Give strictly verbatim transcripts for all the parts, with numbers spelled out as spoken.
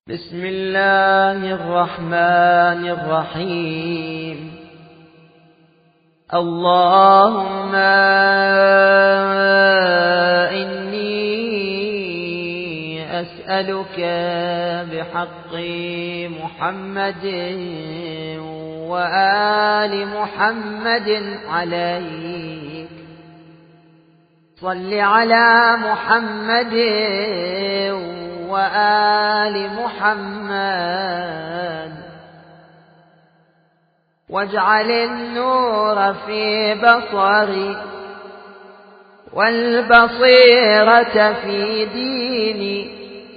بسم الله الرحمن الرحيم. اللهم إني أسألك بحق محمد وآل محمد عليك صل على محمد وآل محمد واجعل النور في بصري والبصيرة في ديني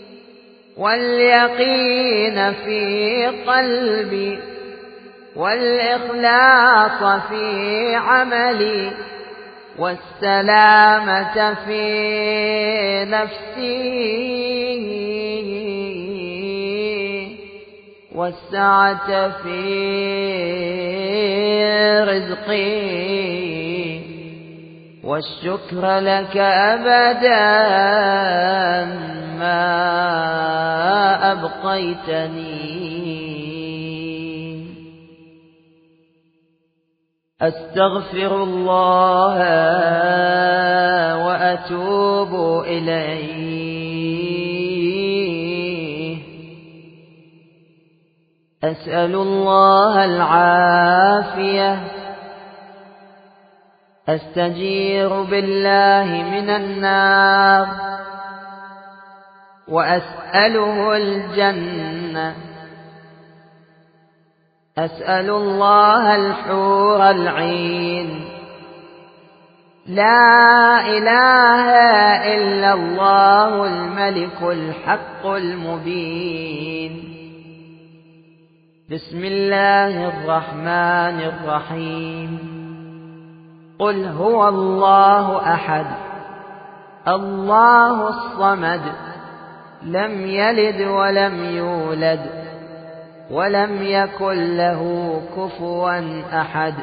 واليقين في قلبي والإخلاص في عملي والسلامة في نفسي والسعة في رزقي والشكر لك أبدا ما أبقيتني. أستغفر الله وأتوب إليه. أسأل الله العافية. أستجير بالله من النار وأسأله الجنة. أسأل الله الحور العين. لا إله إلا الله الملك الحق المبين. بسم الله الرحمن الرحيم. قل هو الله أحد الله الصمد لم يلد ولم يولد ولم يكن له كفوا أحد.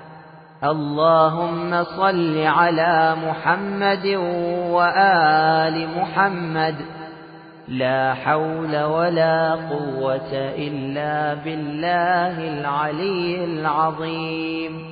اللهم صل على محمد وآل محمد. لا حول ولا قوة إلا بالله العلي العظيم.